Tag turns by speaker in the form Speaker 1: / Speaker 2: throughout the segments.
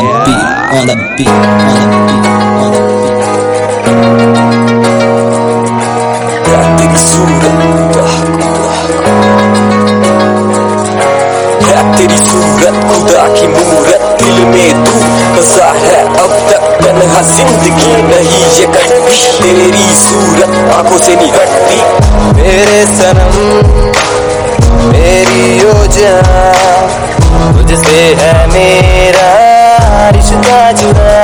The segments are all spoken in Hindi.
Speaker 1: the beat, on the beat, on the beat, on the beat. तेरी सूरत है, तेरी सूरत खुदा की मूरत, दिल में तू बसा है अब तक, तन्हा जिंदगी नहीं ये कटती, तेरी सूरत आंखों से नहीं हटती। मेरे सनम मेरी योजना, तुझसे है मेरा रिश्ता जुड़ा,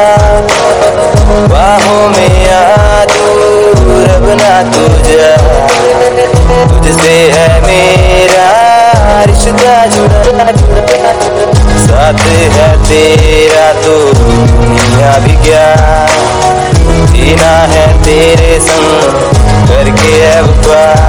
Speaker 1: बाहों में आ दूर अब ना तू जा, तुझसे है मेरा रिश्ता जुड़ा, साथ है तेरा तो दुनिया भी क्या, जीना है तेरे संग करके अब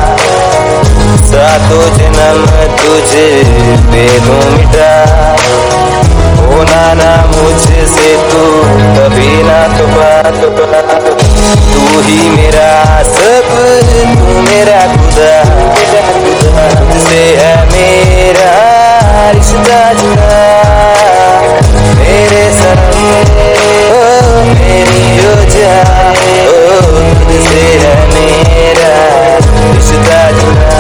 Speaker 1: सातों जन्म तुझे पे दूं मिटा, होना ना मुझसे तू कभी ना तुपा, तू ही मेरा सब, तू मेरा खुदा, तुझसे है मेरा रिश्ता जुड़ा, मेरे सनम मेरी योजना, तुझसे है मेरा रिश्ता जुड़ा।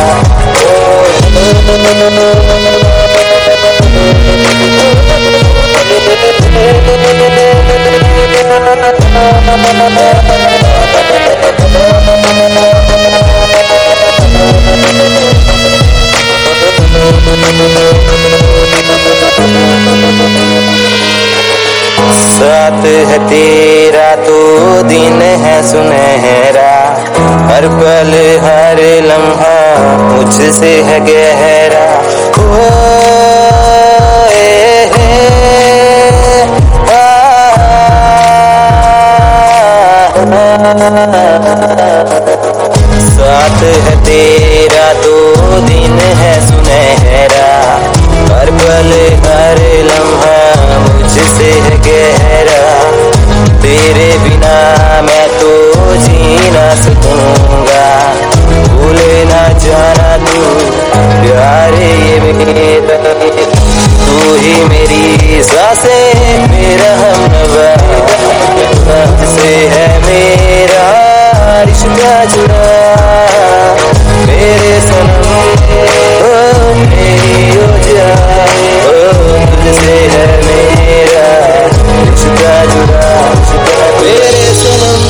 Speaker 1: साथ है तेरा तो दिन है सुनहरा, हर पल हर लम्हा मुझसे है गहरा, साथ है तेरा तो दिन है सुनहरा, हर पल हर लम्हा मुझसे है गहरा, तेरे बिना मैं तो जी ना सकूंगा, भूले ना जाना तू प्यार ये मेरा, तू ही मेरी सांसें मेरा हमनवा, तुझसे है मेरा रिश्ता जुड़ा, मेरे सनम मेरी योजना, तुझसे है मेरा रिश्ता जुड़ा, मेरे सनम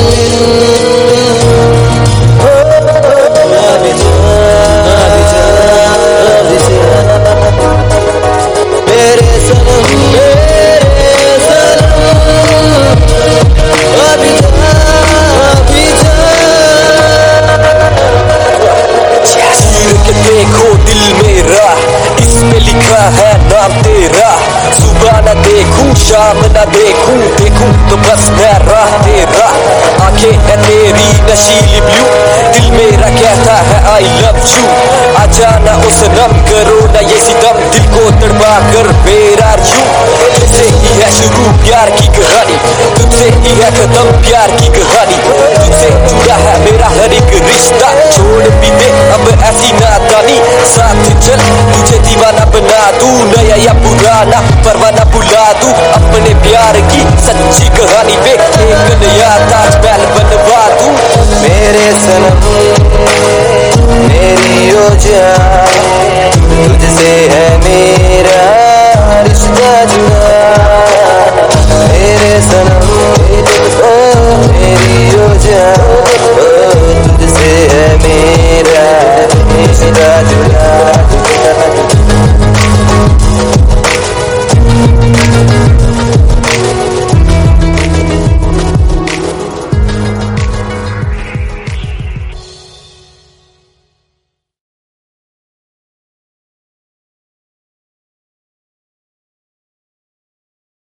Speaker 1: देखो दिल मेरा, इसमें लिखा है नाम तेरा, सुबह न देखूं शाम न देखूं, देखूं तो बस मैं राह तेरा, आंखें है तेरी नशीली ब्लू, दिल मेरा कहता है आई लव यू, आ जाना उस नम करो ना ये सितम, दिल को तड़पा कर बेरा यूं, तुझसे ही है शुरू प्यार की कहानी, तुझसे ही है खत्म प्यार की कहानी, तुझसे जुड़ा है मेरा हर एक रिश्ता, छोड़ भी दे अब ऐसी नादानी, साथ चल तुझे दीवाना बना दूं, नया या पुराना परवाना बुला दूं, अपने प्यार की सच्ची कहानी पे एक नया ताजमहल बनवा दूं, मेरे सनम मेरी योजना, तुझसे है मेरा रिश्ता